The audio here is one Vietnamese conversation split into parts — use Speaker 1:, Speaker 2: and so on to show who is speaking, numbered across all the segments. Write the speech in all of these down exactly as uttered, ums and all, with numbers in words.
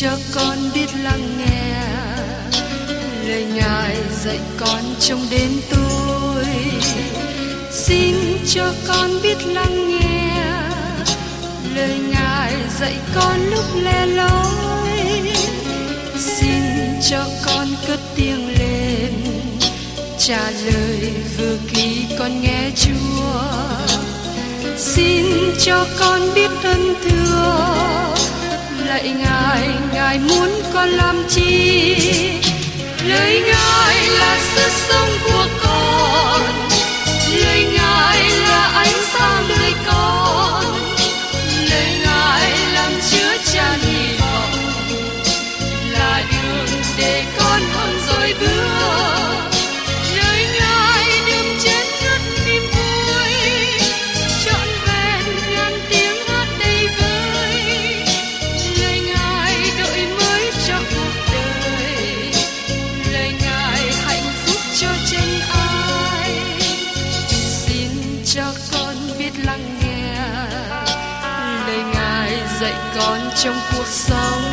Speaker 1: cho con biết lắng nghe lời Ngài dạy con trong đêm tối. Xin cho con biết lắng nghe lời Ngài dạy con lúc lẻ loi. Xin cho con cất tiếng lên trả lời vừa khi con nghe Chúa. Xin cho con biết ơn thưa lạy Ngài, Ngài muốn con làm chi? Lời Ngài là sức sống của con, lời Ngài là ánh sáng đời con, lời Ngài làm chứa chan hy vọng, là đường để con hơn rồi bước. Lời Ngài đừng chết ngất niềm vui, trọn vẹn ngàn tiếng hát đầy vơi. Lời Ngài đổi mới cho cuộc đời, lời Ngài hạnh phúc cho chân ai. Xin cho con biết lắng nghe lời Ngài dạy con trong cuộc sống.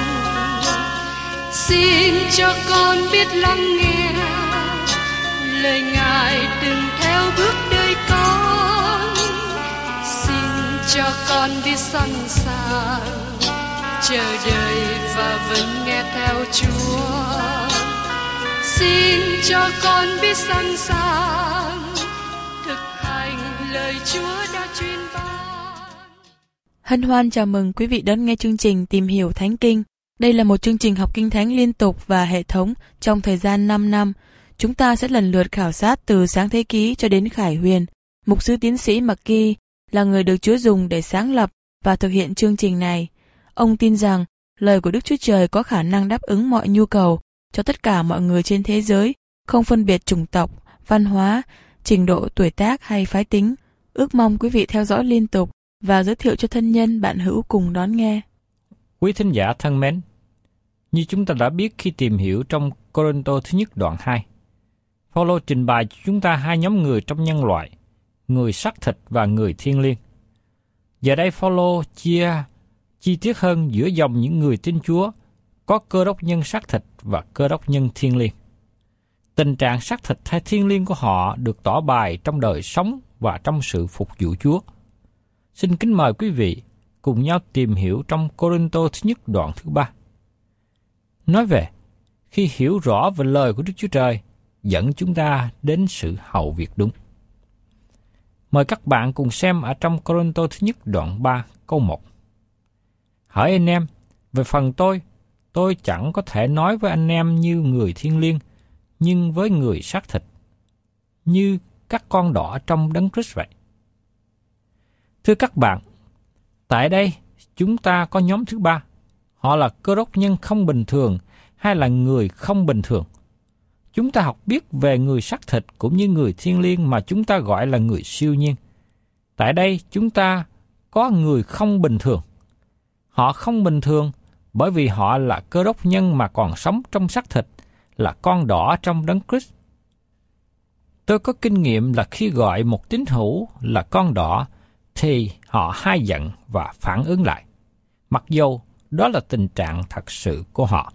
Speaker 1: Xin cho con biết lắng nghe lời Ngài đừng theo bước đời con. Xin cho con biết sẵn sàng chờ đợi và vẫn nghe theo Chúa. Xin cho con biết sẵn sàng thực hành lời Chúa đã truyền ban.
Speaker 2: Hân hoan chào mừng quý vị đón nghe chương trình Tìm hiểu Thánh Kinh. Đây là một chương trình học Kinh Thánh liên tục và hệ thống trong thời gian năm năm. Chúng ta sẽ lần lượt khảo sát từ Sáng Thế Ký cho đến Khải Huyền. Mục sư tiến sĩ McGee là người được Chúa dùng để sáng lập và thực hiện chương trình này. Ông tin rằng lời của Đức Chúa Trời có khả năng đáp ứng mọi nhu cầu cho tất cả mọi người trên thế giới, không phân biệt chủng tộc, văn hóa, trình độ tuổi tác hay phái tính. Ước mong quý vị theo dõi liên tục và giới thiệu cho thân nhân bạn hữu cùng đón nghe.
Speaker 3: Quý thính giả thân mến, như chúng ta đã biết khi tìm hiểu trong Cô-rinh-tô thứ nhất đoạn hai, Phao-lô trình bày cho chúng ta hai nhóm người trong nhân loại, người xác thịt và người thiên liêng. Giờ đây Phao-lô chia chi tiết hơn giữa dòng những người tin Chúa có cơ đốc nhân xác thịt và cơ đốc nhân thiên liêng. Tình trạng xác thịt hay thiên liêng của họ được tỏ bày trong đời sống và trong sự phục vụ Chúa. Xin kính mời quý vị cùng nhau tìm hiểu trong Cô-rinh-tô thứ nhất đoạn thứ ba. Nói về, khi hiểu rõ về lời của Đức Chúa Trời, dẫn chúng ta đến sự hầu việc đúng. Mời các bạn cùng xem ở trong Cô-rinh-tô thứ nhất đoạn ba câu một. Hỡi anh em, về phần tôi, tôi chẳng có thể nói với anh em như người thiên liêng, nhưng với người xác thịt, như các con đỏ trong Đấng Christ vậy. Thưa các bạn, tại đây chúng ta có nhóm thứ ba, họ là cơ đốc nhân không bình thường hay là người không bình thường. Chúng ta học biết về người xác thịt cũng như người thiên liêng mà chúng ta gọi là người siêu nhiên. Tại đây chúng ta có người không bình thường. Họ không bình thường bởi vì họ là cơ đốc nhân mà còn sống trong xác thịt, là con đỏ trong Đấng Christ. Tôi có kinh nghiệm là khi gọi một tín hữu là con đỏ thì họ hay giận và phản ứng lại, mặc dù đó là tình trạng thật sự của họ.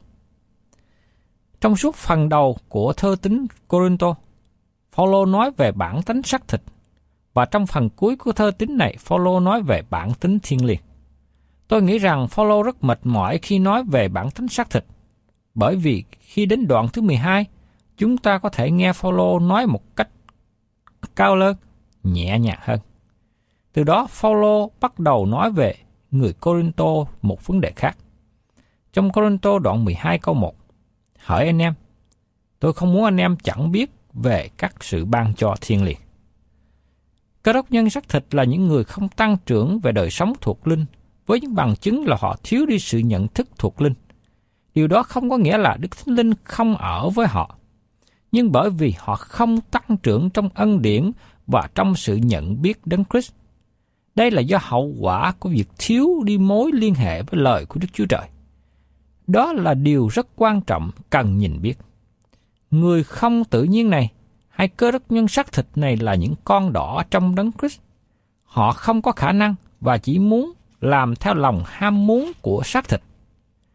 Speaker 3: Trong suốt phần đầu của thơ tín Cô-rinh-tô, Phao-lô nói về bản tính xác thịt, và trong phần cuối của thơ tín này, Phao-lô nói về bản tính thiên liêng. Tôi nghĩ rằng Phao-lô rất mệt mỏi khi nói về bản tính xác thịt, bởi vì khi đến đoạn thứ mười hai, chúng ta có thể nghe Phao-lô nói một cách cao lớn, nhẹ nhàng hơn. Từ đó, Phao-lô bắt đầu nói về người Cô-rinh-tô một vấn đề khác. Trong Cô-rinh-tô đoạn mười hai câu một, hỡi anh em, tôi không muốn anh em chẳng biết về các sự ban cho thiên liêng. Cơ đốc nhân xác thịt là những người không tăng trưởng về đời sống thuộc linh, với những bằng chứng là họ thiếu đi sự nhận thức thuộc linh. Điều đó không có nghĩa là Đức Thánh Linh không ở với họ, nhưng bởi vì họ không tăng trưởng trong ân điển và trong sự nhận biết Đấng Christ. Đây là do hậu quả của việc thiếu đi mối liên hệ với lời của Đức Chúa Trời. Đó là điều rất quan trọng cần nhìn biết. Người không tự nhiên này, hay cơ đốc nhân xác thịt này là những con đỏ trong Đấng Christ. Họ không có khả năng và chỉ muốn làm theo lòng ham muốn của xác thịt.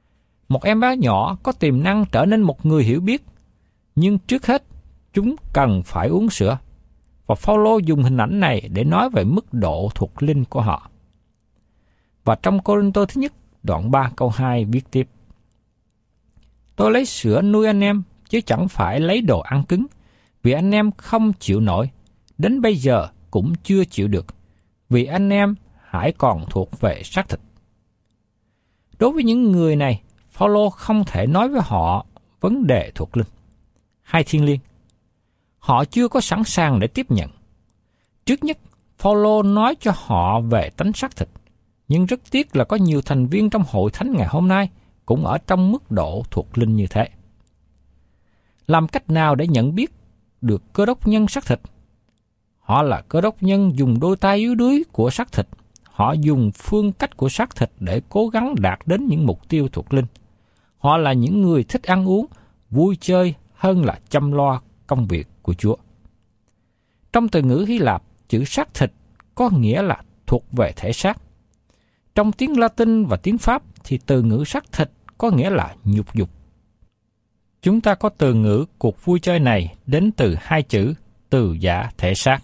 Speaker 3: Một em bé nhỏ có tiềm năng trở nên một người hiểu biết, nhưng trước hết chúng cần phải uống sữa. Và Phao-lô dùng hình ảnh này để nói về mức độ thuộc linh của họ. Và trong Cô-rinh-tô thứ nhất, đoạn ba câu hai viết tiếp: Tôi lấy sữa nuôi anh em, chứ chẳng phải lấy đồ ăn cứng, vì anh em không chịu nổi, đến bây giờ cũng chưa chịu được, vì anh em hãy còn thuộc về xác thịt. Đối với những người này, Phao-lô không thể nói với họ vấn đề thuộc linh hay thiêng liêng. Họ chưa có sẵn sàng để tiếp nhận. Trước nhất, Phao-lô nói cho họ về tánh xác thịt, nhưng rất tiếc là có nhiều thành viên trong hội thánh ngày hôm nay cũng ở trong mức độ thuộc linh như thế. Làm cách nào để nhận biết được cơ đốc nhân xác thịt? Họ là cơ đốc nhân dùng đôi tay yếu đuối của xác thịt. Họ dùng phương cách của xác thịt để cố gắng đạt đến những mục tiêu thuộc linh. Họ là những người thích ăn uống, vui chơi hơn là chăm lo công việc của Chúa. Trong từ ngữ Hy Lạp, chữ xác thịt có nghĩa là thuộc về thể xác. Trong tiếng Latin và tiếng Pháp thì từ ngữ xác thịt có nghĩa là nhục dục. Chúng ta có từ ngữ cuộc vui chơi này đến từ hai chữ từ giả thể xác.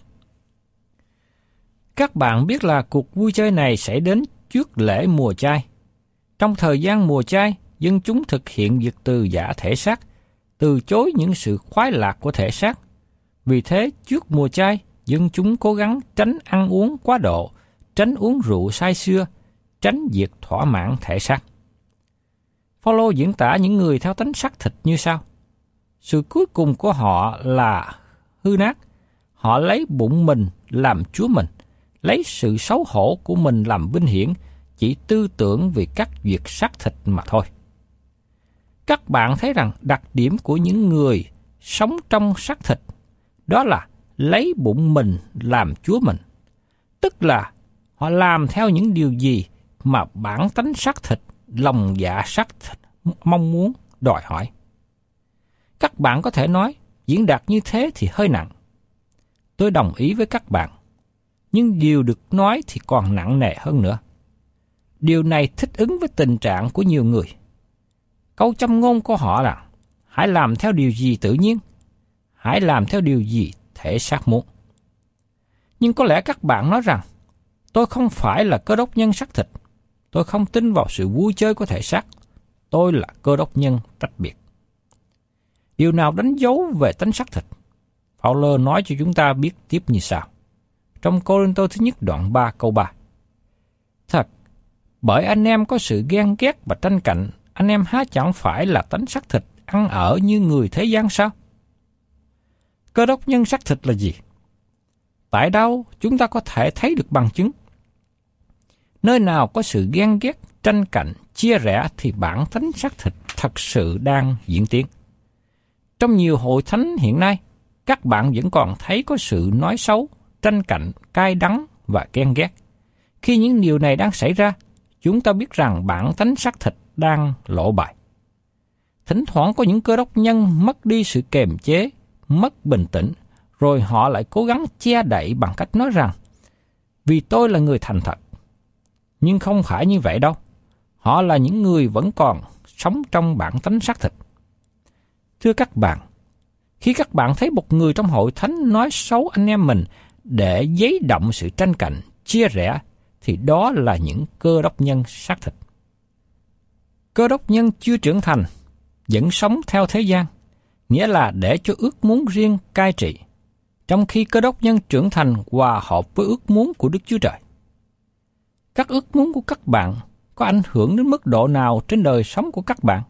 Speaker 3: Các bạn biết là cuộc vui chơi này sẽ đến trước lễ mùa chay. Trong thời gian mùa chay, dân chúng thực hiện việc từ giả thể xác, từ chối những sự khoái lạc của thể xác. Vì thế, trước mùa chay, dân chúng cố gắng tránh ăn uống quá độ, tránh uống rượu say sưa, tránh việc thỏa mãn thể xác. Phao-lô diễn tả những người theo tánh xác thịt như sau: sự cuối cùng của họ là hư nát. Họ lấy bụng mình làm Chúa mình, lấy sự xấu hổ của mình làm vinh hiển, chỉ tư tưởng vì các việc xác thịt mà thôi. Các bạn thấy rằng đặc điểm của những người sống trong xác thịt đó là lấy bụng mình làm Chúa mình, tức là họ làm theo những điều gì mà bản tánh xác thịt, lòng dạ xác thịt mong muốn, đòi hỏi. Các bạn có thể nói, diễn đạt như thế thì hơi nặng. Tôi đồng ý với các bạn, nhưng điều được nói thì còn nặng nề hơn nữa. Điều này thích ứng với tình trạng của nhiều người. Câu châm ngôn của họ là: hãy làm theo điều gì tự nhiên, hãy làm theo điều gì thể xác muốn. Nhưng có lẽ các bạn nói rằng, tôi không phải là cơ đốc nhân xác thịt, tôi không tin vào sự vui chơi của thể xác, tôi là cơ đốc nhân tách biệt. Điều nào đánh dấu về tánh xác thịt? Phao-lô nói cho chúng ta biết tiếp như sau. Trong Cô-rinh-tô thứ nhất đoạn ba câu ba: Thật, bởi anh em có sự ghen ghét và tranh cạnh, anh em há chẳng phải là tánh xác thịt ăn ở như người thế gian sao? Cơ đốc nhân xác thịt là gì? Tại đâu chúng ta có thể thấy được bằng chứng? Nơi nào có sự ghen ghét, tranh cạnh, chia rẽ thì bản tánh xác thịt thật sự đang diễn tiến. Trong nhiều hội thánh hiện nay, các bạn vẫn còn thấy có sự nói xấu, tranh cạnh, cay đắng và ghen ghét. Khi những điều này đang xảy ra, chúng ta biết rằng bản tánh xác thịt đang lộ bài. Thỉnh thoảng có những cơ đốc nhân mất đi sự kiềm chế, mất bình tĩnh, rồi họ lại cố gắng che đậy bằng cách nói rằng, vì tôi là người thành thật. Nhưng không phải như vậy đâu. Họ là những người vẫn còn sống trong bản tánh xác thịt. Thưa các bạn, khi các bạn thấy một người trong hội thánh nói xấu anh em mình để giấy động sự tranh cạnh, chia rẽ, thì đó là những cơ đốc nhân xác thịt. Cơ đốc nhân chưa trưởng thành, vẫn sống theo thế gian, nghĩa là để cho ước muốn riêng cai trị, trong khi cơ đốc nhân trưởng thành hòa hợp với ước muốn của Đức Chúa Trời. Các ước muốn của các bạn có ảnh hưởng đến mức độ nào trên đời sống của các bạn?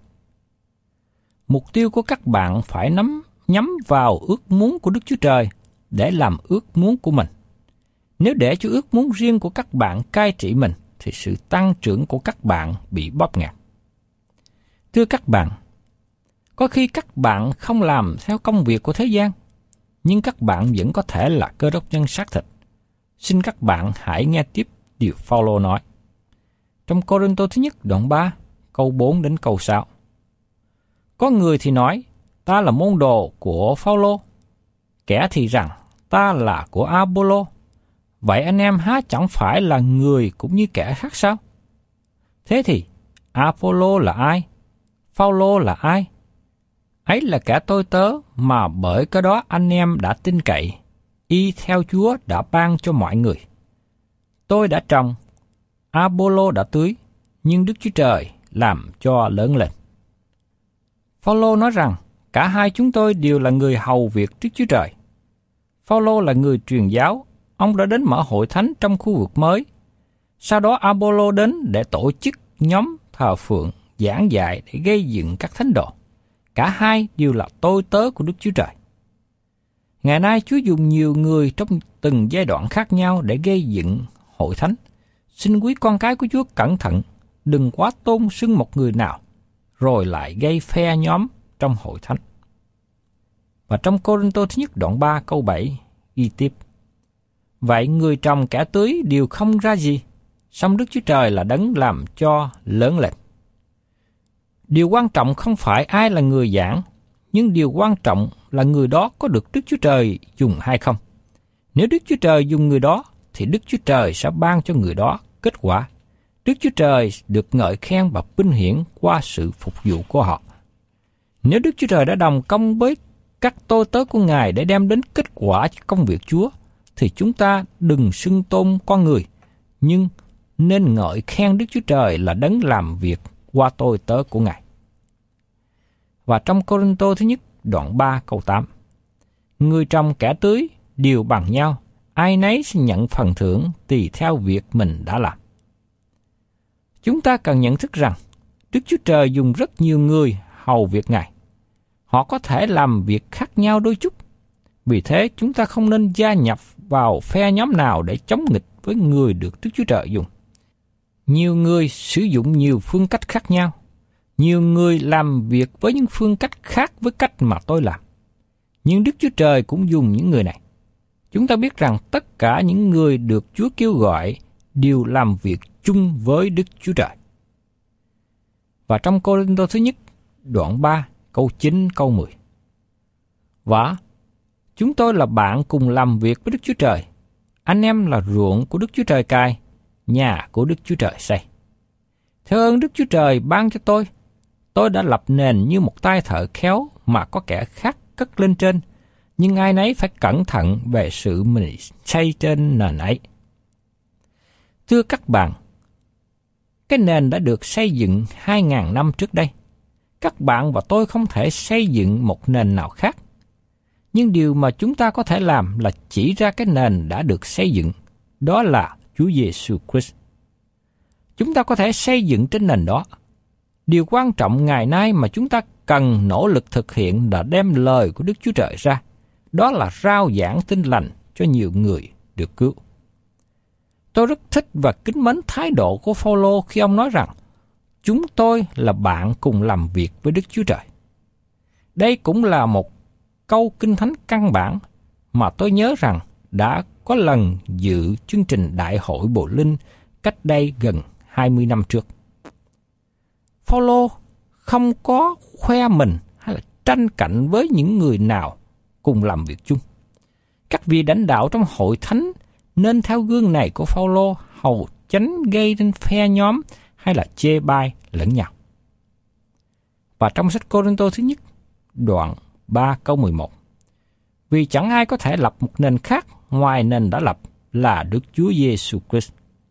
Speaker 3: Mục tiêu của các bạn phải nắm nhắm vào ước muốn của Đức Chúa Trời để làm ước muốn của mình. Nếu để cho ước muốn riêng của các bạn cai trị mình, thì sự tăng trưởng của các bạn bị bóp nghẹt. Thưa các bạn, có khi các bạn không làm theo công việc của thế gian, nhưng các bạn vẫn có thể là cơ đốc nhân xác thịt. Xin các bạn hãy nghe tiếp điều Phao-lô nói. Trong Cô-rinh-tô thứ nhất đoạn ba, câu bốn đến câu sáu. Có người thì nói, ta là môn đồ của Phao-lô, kẻ thì rằng, ta là của A-pô-lô. Vậy anh em há chẳng phải là người cũng như kẻ khác sao? Thế thì, A-pô-lô là ai? Phao-lô là ai? Ấy là kẻ tôi tớ mà bởi cái đó anh em đã tin cậy, y theo Chúa đã ban cho mọi người. Tôi đã trồng, A-pô-lô đã tưới, nhưng Đức Chúa Trời làm cho lớn lên. Phao-lô nói rằng, cả hai chúng tôi đều là người hầu việc Đức Chúa Trời. Phao-lô là người truyền giáo, ông đã đến mở hội thánh trong khu vực mới. Sau đó A-pô-lô đến để tổ chức nhóm thờ phượng, giảng dạy để gây dựng các thánh đồ. Cả hai đều là tôi tớ của Đức Chúa Trời. Ngày nay Chúa dùng nhiều người trong từng giai đoạn khác nhau để gây dựng hội thánh. Xin quý con cái của Chúa cẩn thận, đừng quá tôn xưng một người nào, rồi lại gây phe nhóm trong hội thánh. Và trong Cô-rinh-tô thứ nhất đoạn ba câu bảy ghi tiếp: Vậy người trồng kẻ tưới đều không ra gì, song Đức Chúa Trời là đấng làm cho lớn lên. Điều quan trọng không phải ai là người giảng, nhưng điều quan trọng là người đó có được Đức Chúa Trời dùng hay không. Nếu Đức Chúa Trời dùng người đó, thì Đức Chúa Trời sẽ ban cho người đó kết quả. Đức Chúa Trời được ngợi khen và vinh hiển qua sự phục vụ của họ. Nếu Đức Chúa Trời đã đồng công với các tôi tớ của Ngài để đem đến kết quả cho công việc Chúa, thì chúng ta đừng xưng tôn con người, nhưng nên ngợi khen Đức Chúa Trời là đấng làm việc qua tôi tớ của Ngài. Và trong Cô-rinh-tô thứ nhất đoạn ba câu tám: Người trồng kẻ tưới đều bằng nhau, ai nấy sẽ nhận phần thưởng tùy theo việc mình đã làm. Chúng ta cần nhận thức rằng Đức Chúa Trời dùng rất nhiều người hầu việc Ngài. Họ có thể làm việc khác nhau đôi chút. Vì thế chúng ta không nên gia nhập vào phe nhóm nào để chống nghịch với người được Đức Chúa Trời dùng. Nhiều người sử dụng nhiều phương cách khác nhau. Nhiều người làm việc với những phương cách khác với cách mà tôi làm. Nhưng Đức Chúa Trời cũng dùng những người này. Chúng ta biết rằng tất cả những người được Chúa kêu gọi đều làm việc chung với Đức Chúa Trời. Và trong Cô-rinh-tô thứ nhất, đoạn ba, câu chín, câu mười: Và chúng tôi là bạn cùng làm việc với Đức Chúa Trời. Anh em là ruộng của Đức Chúa Trời cài, nhà của Đức Chúa Trời xây. Theo ơn Đức Chúa Trời ban cho tôi, tôi đã lập nền như một tay thợ khéo mà có kẻ khác cất lên trên, nhưng ai nấy phải cẩn thận về sự mình xây trên nền ấy. Thưa các bạn, cái nền đã được xây dựng hai ngàn năm trước đây. Các bạn và tôi không thể xây dựng một nền nào khác. Nhưng điều mà chúng ta có thể làm là chỉ ra cái nền đã được xây dựng, đó là Chúa Giêsu Christ. Chúng ta có thể xây dựng trên nền đó. Điều quan trọng ngày nay mà chúng ta cần nỗ lực thực hiện là đem lời của Đức Chúa Trời ra. Đó là rao giảng tin lành cho nhiều người được cứu. Tôi rất thích và kính mến thái độ của Phao-lô khi ông nói rằng chúng tôi là bạn cùng làm việc với Đức Chúa Trời. Đây cũng là một câu kinh thánh căn bản mà tôi nhớ rằng đã có lần dự chương trình Đại hội Bộ Linh cách đây gần hai mươi năm trước. Phao-lô không có khoe mình hay là tranh cạnh với những người nào cùng làm việc chung. Các vị lãnh đạo trong hội thánh nên theo gương này của Phao-lô, hầu tránh gây nên phe nhóm hay là chê bai lẫn nhau. Và trong sách Cô-rinh-tô thứ nhất, đoạn ba câu mười một: Vì chẳng ai có thể lập một nền khác ngoài nền đã lập là Đức Chúa Giêsu Christ.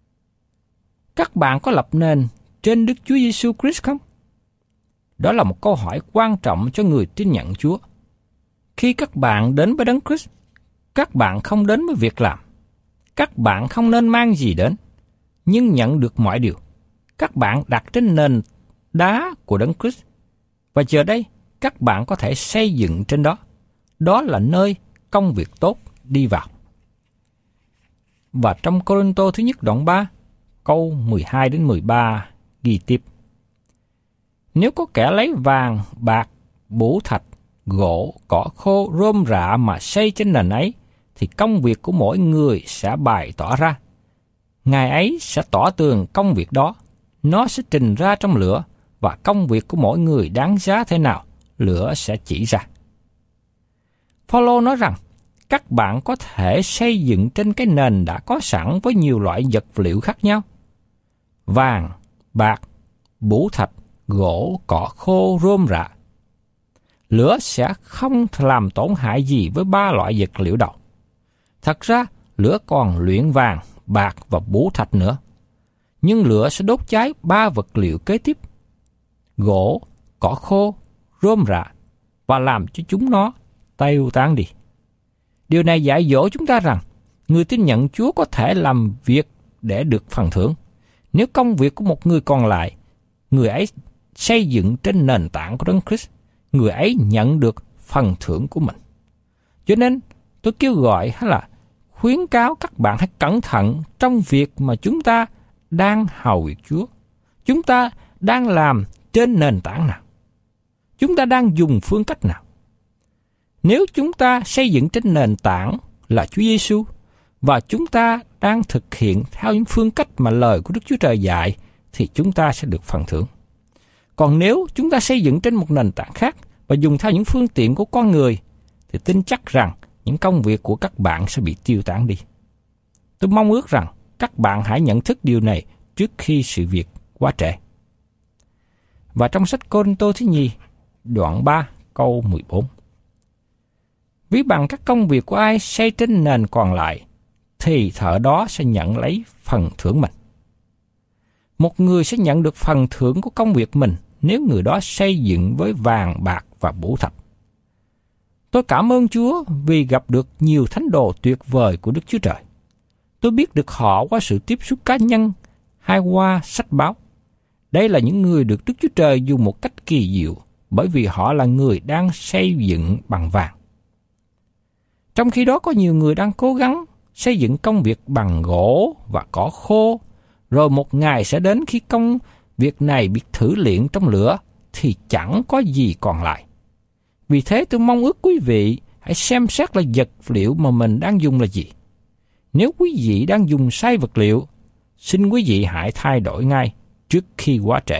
Speaker 3: Các bạn có lập nền trên Đức Chúa Giêsu Christ không? Đó là một câu hỏi quan trọng cho người tin nhận Chúa. Khi các bạn đến với Đấng Christ, các bạn không đến với việc làm. Các bạn không nên mang gì đến, nhưng nhận được mọi điều. Các bạn đặt trên nền đá của Đấng Christ, và giờ đây các bạn có thể xây dựng trên đó. Đó là nơi công việc tốt đi vào. Và trong Cô-rinh-tô thứ nhất đoạn ba, câu mười hai đến mười ba ghi tiếp: Nếu có kẻ lấy vàng, bạc, bửu thạch, gỗ, cỏ khô, rơm rạ mà xây trên nền ấy, thì công việc của mỗi người sẽ bày tỏ ra. Ngài ấy sẽ tỏ tường công việc đó. Nó sẽ trình ra trong lửa, và công việc của mỗi người đáng giá thế nào, lửa sẽ chỉ ra. Phao-lô nói rằng, các bạn có thể xây dựng trên cái nền đã có sẵn với nhiều loại vật liệu khác nhau. Vàng, bạc, bửu thạch, gỗ, cỏ khô, rơm rạ. Lửa sẽ không làm tổn hại gì với ba loại vật liệu đầu. Thật ra, lửa còn luyện vàng, bạc và bũ thạch nữa. Nhưng lửa sẽ đốt cháy ba vật liệu kế tiếp: gỗ, cỏ khô, rơm rạ, và làm cho chúng nó tiêu tán đi. Điều này dạy dỗ chúng ta rằng người tin nhận Chúa có thể làm việc để được phần thưởng. Nếu công việc của một người còn lại, người ấy xây dựng trên nền tảng của Đấng Christ, người ấy nhận được phần thưởng của mình. Cho nên, tôi kêu gọi hay là khuyến cáo các bạn hãy cẩn thận trong việc mà chúng ta đang hầu việc Chúa. Chúng ta đang làm trên nền tảng nào? Chúng ta đang dùng phương cách nào? Nếu chúng ta xây dựng trên nền tảng là Chúa Giêsu và chúng ta đang thực hiện theo những phương cách mà lời của Đức Chúa Trời dạy, thì chúng ta sẽ được phần thưởng. Còn nếu chúng ta xây dựng trên một nền tảng khác và dùng theo những phương tiện của con người, thì tin chắc rằng những công việc của các bạn sẽ bị tiêu tán đi. Tôi mong ước rằng các bạn hãy nhận thức điều này trước khi sự việc quá trễ. Và trong sách Cô-rinh-tô thứ nhì, đoạn ba, câu mười bốn. Ví bằng các công việc của ai xây trên nền còn lại, thì thợ đó sẽ nhận lấy phần thưởng mình. Một người sẽ nhận được phần thưởng của công việc mình nếu người đó xây dựng với vàng, bạc và bũ thạch. Tôi cảm ơn Chúa vì gặp được nhiều thánh đồ tuyệt vời của Đức Chúa Trời. Tôi biết được họ qua sự tiếp xúc cá nhân hay qua sách báo. Đây là những người được Đức Chúa Trời dùng một cách kỳ diệu, bởi vì họ là người đang xây dựng bằng vàng. Trong khi đó có nhiều người đang cố gắng xây dựng công việc bằng gỗ và cỏ khô, rồi một ngày sẽ đến khi công việc này bị thử luyện trong lửa thì chẳng có gì còn lại. Vì thế tôi mong ước quý vị hãy xem xét là vật liệu mà mình đang dùng là gì. Nếu quý vị đang dùng sai vật liệu, xin quý vị hãy thay đổi ngay trước khi quá trễ.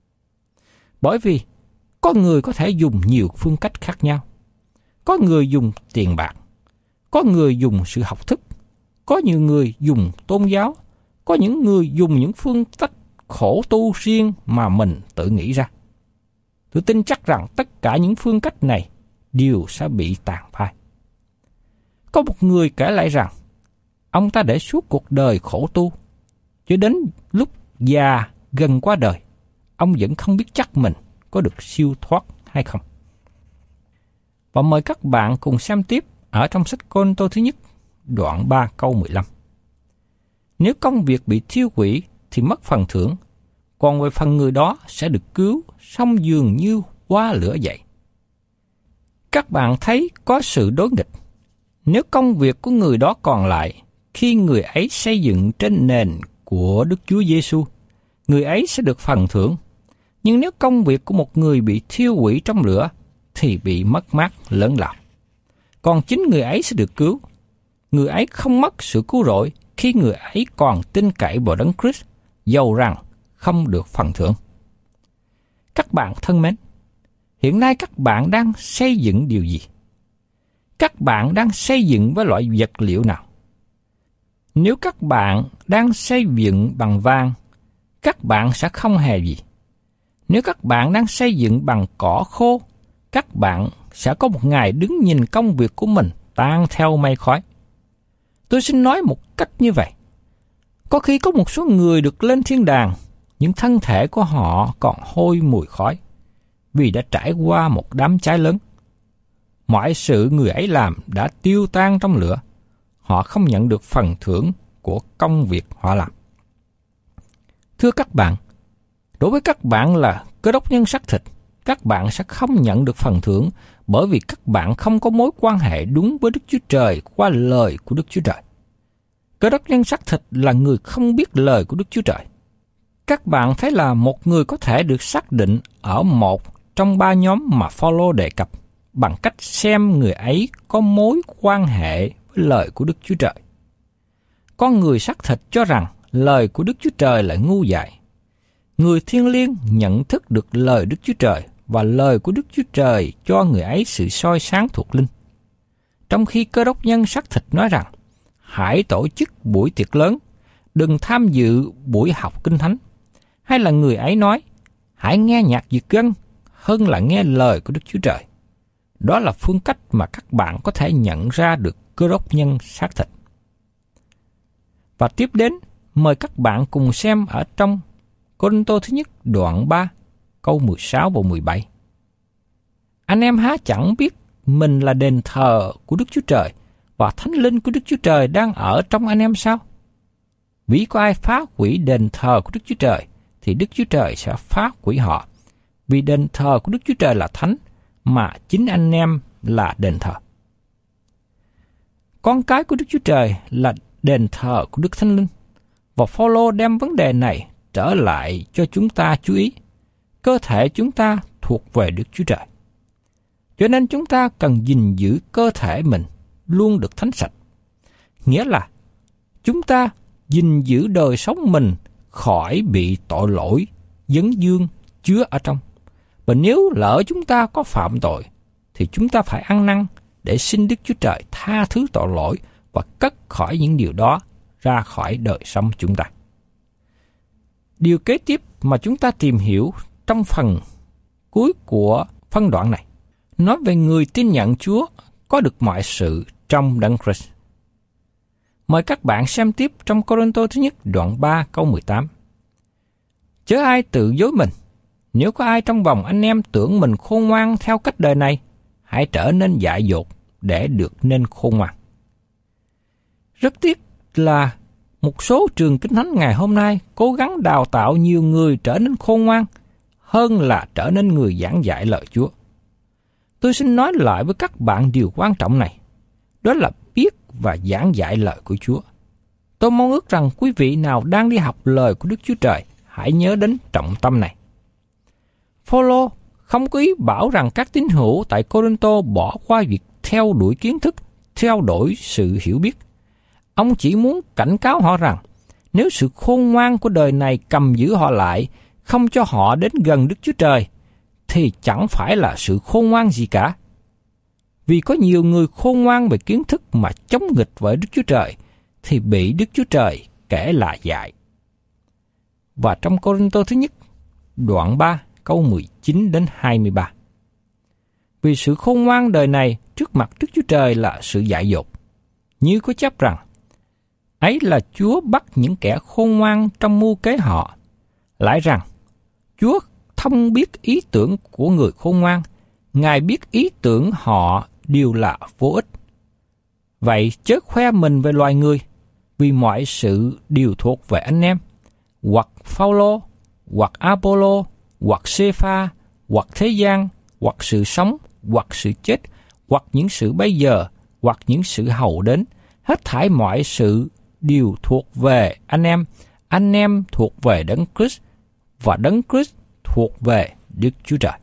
Speaker 3: Bởi vì có người có thể dùng nhiều phương cách khác nhau. Có người dùng tiền bạc, có người dùng sự học thức, có nhiều người dùng tôn giáo, có những người dùng những phương cách khổ tu riêng mà mình tự nghĩ ra. Tôi tin chắc rằng tất cả những phương cách này đều sẽ bị tàn phai. Có một người kể lại rằng, ông ta để suốt cuộc đời khổ tu, cho đến lúc già gần qua đời, ông vẫn không biết chắc mình có được siêu thoát hay không. Và mời các bạn cùng xem tiếp ở trong sách Cô-rinh-tô thứ nhất, đoạn ba câu mười lăm. Nếu công việc bị thiêu hủy thì mất phần thưởng, còn về phần người đó sẽ được cứu, song dường như qua lửa vậy. Các bạn thấy có sự đối nghịch. Nếu công việc của người đó còn lại, khi người ấy xây dựng trên nền của Đức Chúa Giêsu, người ấy sẽ được phần thưởng. Nhưng nếu công việc của một người bị thiêu hủy trong lửa, thì bị mất mát lớn lao. Còn chính người ấy sẽ được cứu. Người ấy không mất sự cứu rỗi khi người ấy còn tin cậy vào Đấng Christ, dầu rằng không được phần thưởng. Các bạn thân mến, hiện nay các bạn đang xây dựng điều gì? Các bạn đang xây dựng với loại vật liệu nào? Nếu các bạn đang xây dựng bằng vàng, các bạn sẽ không hề gì. Nếu các bạn đang xây dựng bằng cỏ khô, các bạn sẽ có một ngày đứng nhìn công việc của mình tan theo mây khói. Tôi xin nói một cách như vậy. Có khi có một số người được lên thiên đàng, nhưng thân thể của họ còn hôi mùi khói, vì đã trải qua một đám cháy lớn. Mọi sự người ấy làm đã tiêu tan trong lửa. Họ không nhận được phần thưởng của công việc họ làm. Thưa các bạn, đối với các bạn là Cơ Đốc nhân xác thịt, các bạn sẽ không nhận được phần thưởng bởi vì các bạn không có mối quan hệ đúng với Đức Chúa Trời qua lời của Đức Chúa Trời. Cơ Đốc nhân xác thịt là người không biết lời của Đức Chúa Trời. Các bạn thấy là một người có thể được xác định ở một trong ba nhóm mà Phaolô đề cập bằng cách xem người ấy có mối quan hệ với lời của Đức Chúa Trời. Con người xác thịt cho rằng lời của Đức Chúa Trời là ngu dại. Người thiên liêng nhận thức được lời Đức Chúa Trời và lời của Đức Chúa Trời cho người ấy sự soi sáng thuộc linh. Trong khi Cơ Đốc nhân xác thịt nói rằng, hãy tổ chức buổi tiệc lớn, đừng tham dự buổi học kinh thánh. Hay là người ấy nói, hãy nghe nhạc giật gân hơn là nghe lời của Đức Chúa Trời. Đó là phương cách mà các bạn có thể nhận ra được Cơ Đốc nhân xác thịt. Và tiếp đến, mời các bạn cùng xem ở trong Cô-rinh-tô thứ nhất đoạn ba, câu mười sáu và mười bảy. Anh em há chẳng biết mình là đền thờ của Đức Chúa Trời và Thánh Linh của Đức Chúa Trời đang ở trong anh em sao? Vì có ai phá hủy đền thờ của Đức Chúa Trời thì Đức Chúa Trời sẽ phá hủy họ. Vì đền thờ của Đức Chúa Trời là thánh, mà chính anh em là đền thờ. Con cái của Đức Chúa Trời là đền thờ của Đức Thánh Linh. Và Phao-lô đem vấn đề này trở lại cho chúng ta chú ý. Cơ thể chúng ta thuộc về Đức Chúa Trời. Cho nên chúng ta cần gìn giữ cơ thể mình luôn được thánh sạch. Nghĩa là chúng ta gìn giữ đời sống mình khỏi bị tội lỗi, dấn dương chứa ở trong. Và nếu lỡ chúng ta có phạm tội, thì chúng ta phải ăn năn để xin Đức Chúa Trời tha thứ tội lỗi và cất khỏi những điều đó ra khỏi đời sống chúng ta. Điều kế tiếp mà chúng ta tìm hiểu trong phần cuối của phân đoạn này, nói về người tin nhận Chúa có được mọi sự trong Đấng Christ. Mời các bạn xem tiếp trong Cô-rinh-tô thứ nhất đoạn ba câu mười tám. Chớ ai tự dối mình, nếu có ai trong vòng anh em tưởng mình khôn ngoan theo cách đời này, hãy trở nên dại dột để được nên khôn ngoan. Rất tiếc là một số trường Kinh Thánh ngày hôm nay cố gắng đào tạo nhiều người trở nên khôn ngoan hơn là trở nên người giảng dạy lời Chúa. Tôi xin nói lại với các bạn điều quan trọng này, đó là biết và giảng dạy lời của Chúa. Tôi mong ước rằng quý vị nào đang đi học lời của Đức Chúa Trời hãy nhớ đến trọng tâm này. Phao-lô không có ý bảo rằng các tín hữu tại Cô-rinh-tô bỏ qua việc theo đuổi kiến thức, theo đuổi sự hiểu biết. Ông chỉ muốn cảnh cáo họ rằng nếu sự khôn ngoan của đời này cầm giữ họ lại, không cho họ đến gần Đức Chúa Trời, thì chẳng phải là sự khôn ngoan gì cả. Vì có nhiều người khôn ngoan về kiến thức mà chống nghịch với Đức Chúa Trời, thì bị Đức Chúa Trời kể là dại. Và trong Cô-rinh-tô thứ nhất, đoạn ba, câu mười chín đến hai mươi ba. Vì sự khôn ngoan đời này trước mặt Đức Chúa Trời là sự dại dột, như có chép rằng, ấy là Chúa bắt những kẻ khôn ngoan trong mưu kế họ. Lại rằng, Chúa thông biết ý tưởng của người khôn ngoan, Ngài biết ý tưởng họ đều là vô ích. Vậy chớ khoe mình về loài người, vì mọi sự đều thuộc về anh em, hoặc Phao-lô, hoặc A-pô-lô, hoặc Xê-pha, hoặc thế gian, hoặc sự sống, hoặc sự chết, hoặc những sự bây giờ, hoặc những sự hầu đến. Hết thảy mọi sự đều thuộc về anh em, anh em thuộc về Đấng Christ, và Đấng Christ thuộc về Đức Chúa Trời.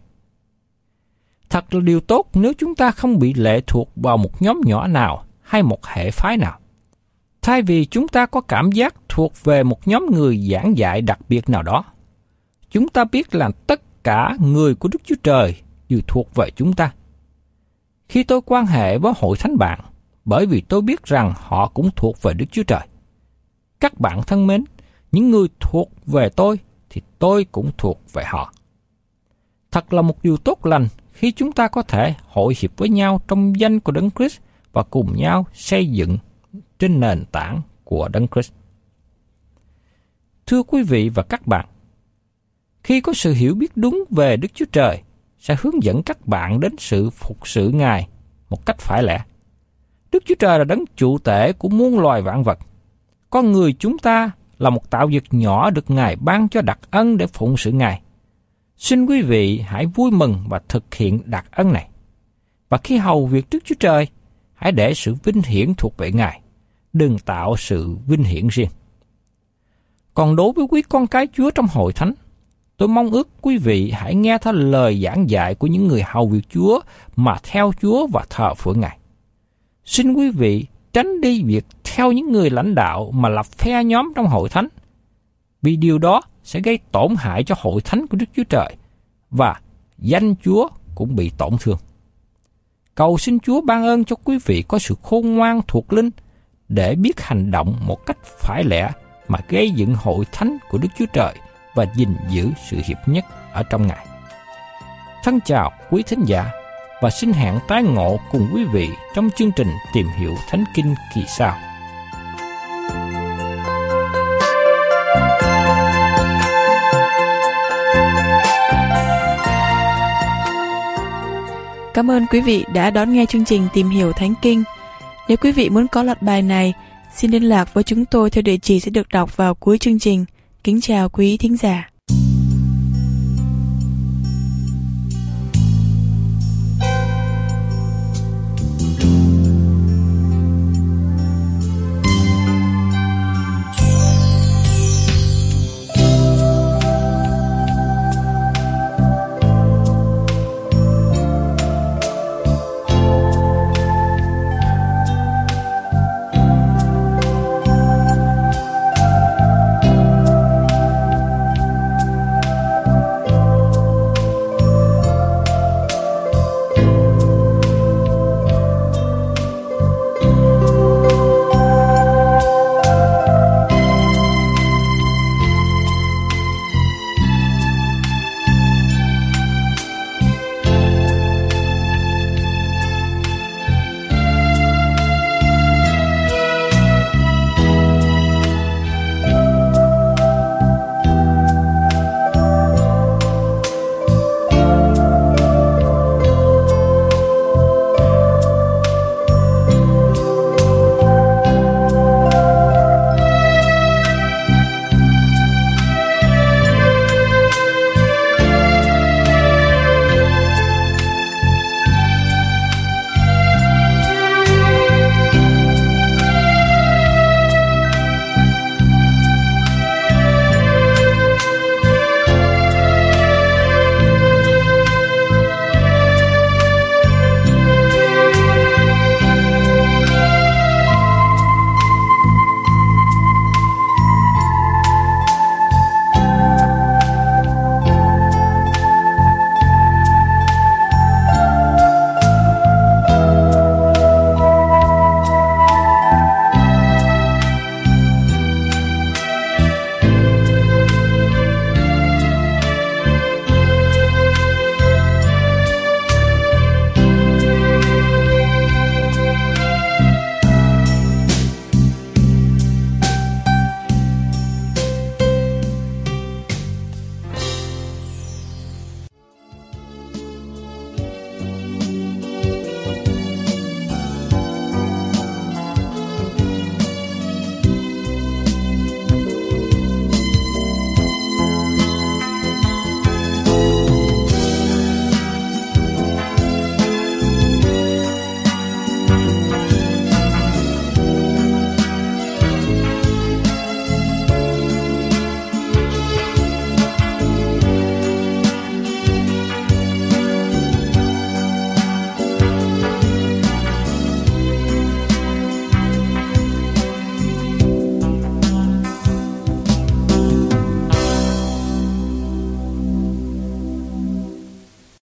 Speaker 3: Thật là điều tốt nếu chúng ta không bị lệ thuộc vào một nhóm nhỏ nào hay một hệ phái nào. Thay vì chúng ta có cảm giác thuộc về một nhóm người giảng dạy đặc biệt nào đó, chúng ta biết là tất cả người của Đức Chúa Trời đều thuộc về chúng ta. Khi tôi quan hệ với hội thánh bạn, bởi vì tôi biết rằng họ cũng thuộc về Đức Chúa Trời. Các bạn thân mến, những người thuộc về tôi thì tôi cũng thuộc về họ. Thật là một điều tốt lành khi chúng ta có thể hội hiệp với nhau trong danh của Đấng Christ và cùng nhau xây dựng trên nền tảng của Đấng Christ. Thưa quý vị và các bạn, khi có sự hiểu biết đúng về Đức Chúa Trời sẽ hướng dẫn các bạn đến sự phục sự Ngài một cách phải lẽ. Đức Chúa Trời là đấng chủ tể của muôn loài vạn vật. Con người chúng ta là một tạo vật nhỏ được Ngài ban cho đặc ân để phụng sự Ngài. Xin quý vị hãy vui mừng và thực hiện đặc ân này. Và khi hầu việc Đức Chúa Trời, hãy để sự vinh hiển thuộc về Ngài, đừng tạo sự vinh hiển riêng. Còn đối với quý con cái Chúa trong hội thánh, tôi mong ước quý vị hãy nghe theo lời giảng dạy của những người hầu việc Chúa mà theo Chúa và thờ phượng Ngài. Xin quý vị tránh đi việc theo những người lãnh đạo mà lập phe nhóm trong hội thánh, vì điều đó sẽ gây tổn hại cho hội thánh của Đức Chúa Trời và danh Chúa cũng bị tổn thương. Cầu xin Chúa ban ơn cho quý vị có sự khôn ngoan thuộc linh để biết hành động một cách phải lẽ mà gây dựng hội thánh của Đức Chúa Trời và gìn giữ sự hiệp nhất ở trong Ngài. Thân chào quý thính giả và xin hẹn tái ngộ cùng quý vị trong chương trình Tìm Hiểu Thánh Kinh kỳ sau.
Speaker 2: Cảm ơn quý vị đã đón nghe chương trình Tìm Hiểu Thánh Kinh. Nếu quý vị muốn có loạt bài này, xin liên lạc với chúng tôi theo địa chỉ sẽ được đọc vào cuối chương trình. Kính chào quý thính giả.